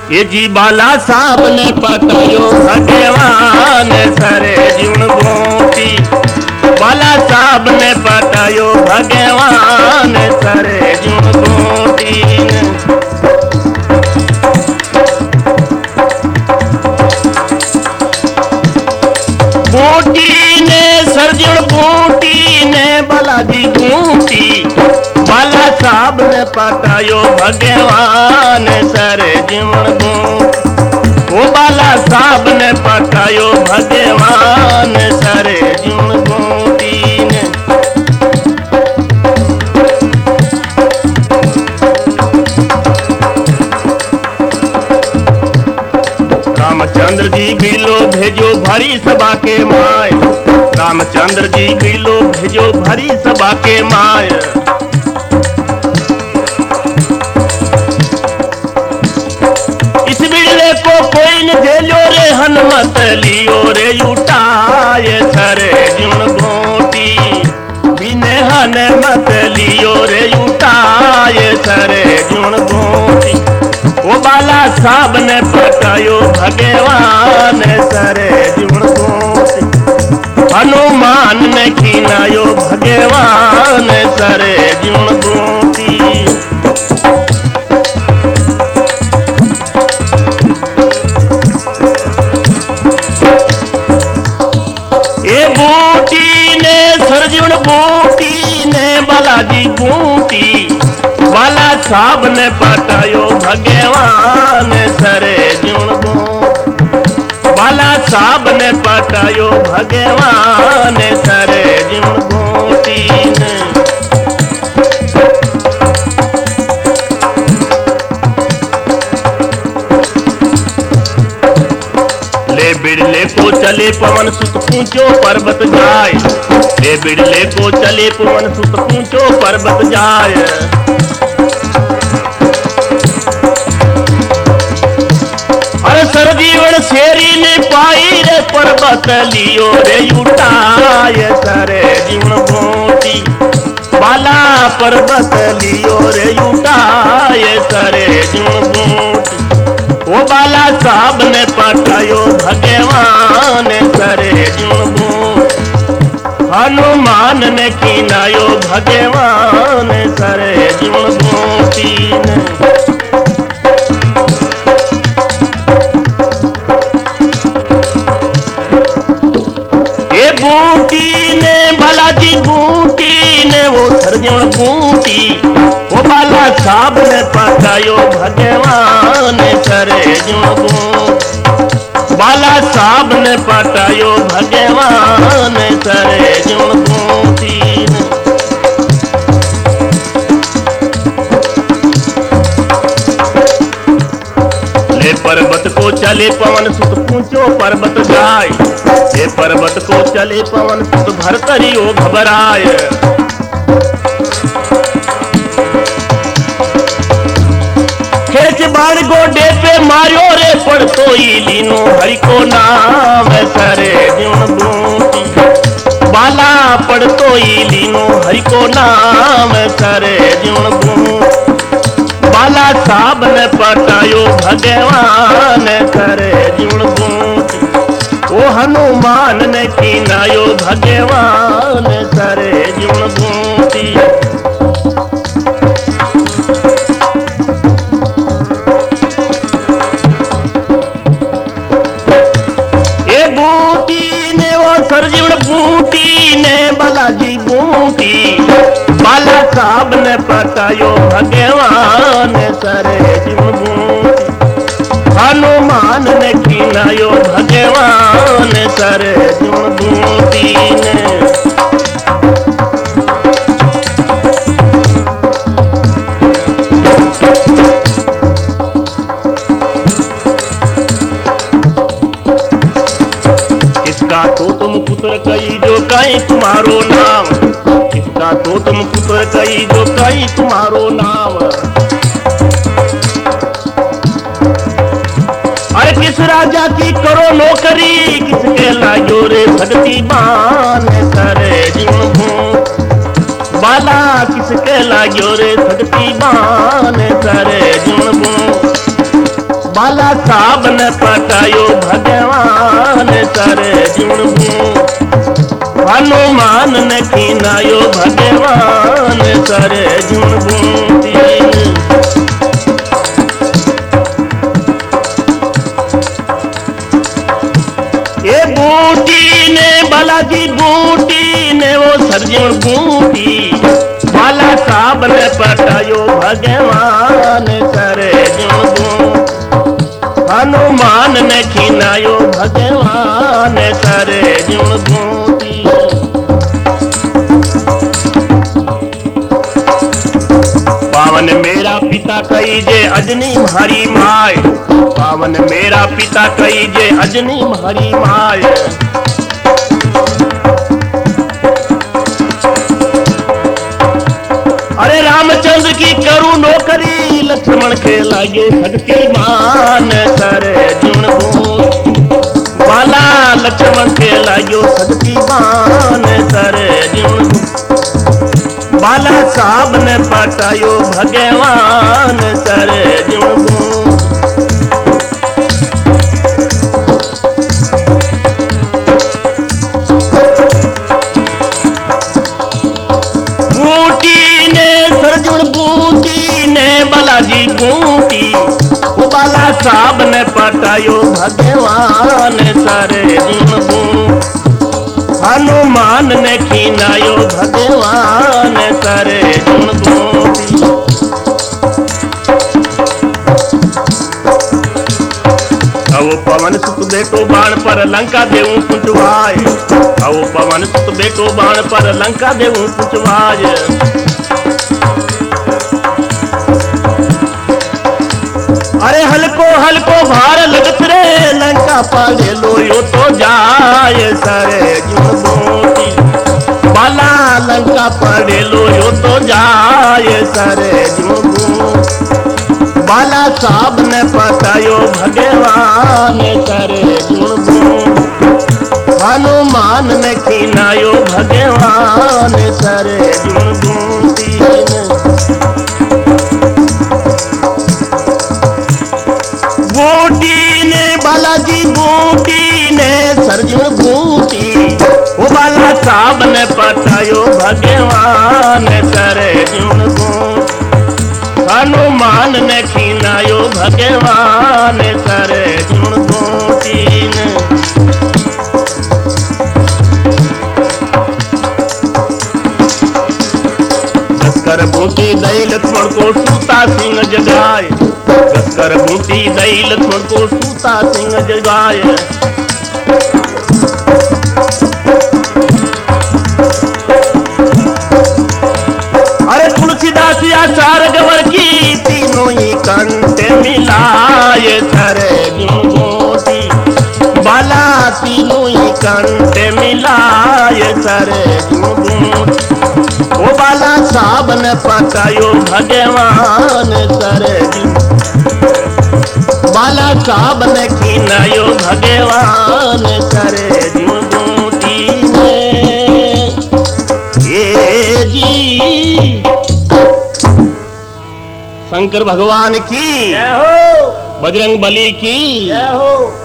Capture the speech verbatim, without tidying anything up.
ये जी बाला साहब ने पटायो भगवान सरे जीवन गोटी। बाला साहब ने पटायो भगवान सरे जीवन गोटी। बूटी ने सरजण बूटी ने बालाजी बूटी। बाला साहब ने पटायो भगवान सरे जीवन गोटी। वो बाला साहब ने पटायो भगवान सरे जीवन गोटी ने। रामचंद्र जी बिलो भेजो भरी सभा के माय। रामचंद्र जी बिलो भेजो भरी सभा के माय। इस बिरले को कोई न झेलो रे हनुमत लियो रे उठाए सरे जीवन गोटी। बिने हनुमत लियो रे उठाए सरे जीवन गोटी। वो बाला साहब ने पटायो भगवान सरे जीवन गोटी। हनुमान ने खीनायो भगवान सरे जीवन गोटी। ए बूटी ने सरजून बूटी ने बालाजी बूटी। बाला साहब ने पटायो भगवान सरे जीवन गोटी। बाला साहब ने पटायो भगवान सरे जीवन गोटी ने। ले बिड़ले को चले पवन सुत ऊंचो पर्वत जाए। ले बिड़ले को चले पवन सुत ऊंचो पर्वत जाए। अरे सरजीवन शेरी ने पाई रे पर्वत लियो रे उठाए सरे जीवन गोटी। बाला पर्वत लियो रे उठाए सरे जीवन गोटी। वो बाला साहब ने पटायो भगवान सरे जीवन गोटी। हनुमान ने कीनायो भगवान सरे जीवन गोटी ने। ये बूटी ने बालाजी बूटी ने वो सरजण बूटी। वो बाला साहब ने पटायो भगवान सरे जीवन गोटी। बाला साहब ने पटायो भगवान सरे जीवन गोटी ने। ले पर्वत को चले पवन सुत ऊंचो पर्वत जाए। ले पर्वत को चले पवन सुत भरतरियो घबराए। खेच बाण गोडे पे मारियो रे पड़तो ही लीनो हरि को नाम सरे जीवन गोटी। बाला पड़तो ही लीनो हरि को नाम सरे जीवन गोटी। बाला साहब ने पटायो भगवान सरे जीवन गोटी। ओ हनुमान ने कीनायो भगवान सरे जीवन गोटी। ए बूटी ने वो सरजीवन बूटी ने बालाजी बूटी। बाला साहब ने पटायो भगवान सरे जीवन गोटी। हनुमान ने कीनायो भगवान सरे जीवन गोटी ने। इसका तो तुम पुत्र कही जो कहीं तुम्हारो नाम। इसका तो तुम पुत्र कही जो कहीं तुम्हारो नाम। अरे किस राजा की करो नौकरी किसके लागो रे भक्ति बान सरे जीवन गोटी। बाला किसके लाग्यो रे भक्ति बान सरे जीवन गोटी। बाला पटायो भगवान सर जुण बूटी हनुमान ने खीनायो भगवान सर जुण बूटी ये बूटी ने बालाजी बूटी ने वो सरजुण बूटी बाला साहब ने पटायो भगवान सर जुण बूटी हनुमान ने खीनायो भगवान सर जुण बूटी पावन मेरा पिता कही जे अजनी भारी माय पावन मेरा पिता कही जे अजनी भारी माय अरे रामचंद्र की करू नौकरी लक्ष्मण के लागे शक्तिमान सर जुण बूटी बाला लक्ष्मण के लागो शक्तिमान सर जुण बूटी बाला साहब ने पटायो भगवान सर जुण बूटी बूटी ने सरजुण बूटी ने बालाजी बूटी वो बाला साहब ने पटायो भगवान सर जुण बूटी हनुमान ने खीनायो भगवान सर जुण बूटी अब पवन सुत बेटो बाण पर लंका देऊं कुंचवाय अब पवन सुत बेटो बाण पर लंका देऊं कुंचवाय अरे हल्को हल्को भार लगत रे लंका पाले लोयो तो जाए सरे जुण बूटी बाला लंका पाले लोयो तो जाए सरे जुण बूटी बाला साहब ने पटायो भगवान सरे जुण बूटी हनुमान ने खीनायो भगवान सरे जुण बूटी बूटी ने बालाजी बूटी ने सरजुण बूटी वो बाला साहब ने पटायो भगवान सर जुण बूटी हनुमान ने खीनायो भगवान सर जुण बूटी कर बूटी दई लक्ष्मण को सूता सिंह जगाए कर बूटी दई लक्ष्मण को सूता सिंह जगाए अरे तुलसीदास आचार गवर की तीनों ही कंठ मिलाए सर जुण बूटी बाला तीनों ही कंठ मिलाए सर जुण बूटी वो बाला साहब ने पटायो भगवान सर बाला साहब ने खीनायो भगवान सर जुण बूटी ये जी शंकर भगवान की जय हो बजरंग बली की जय हो।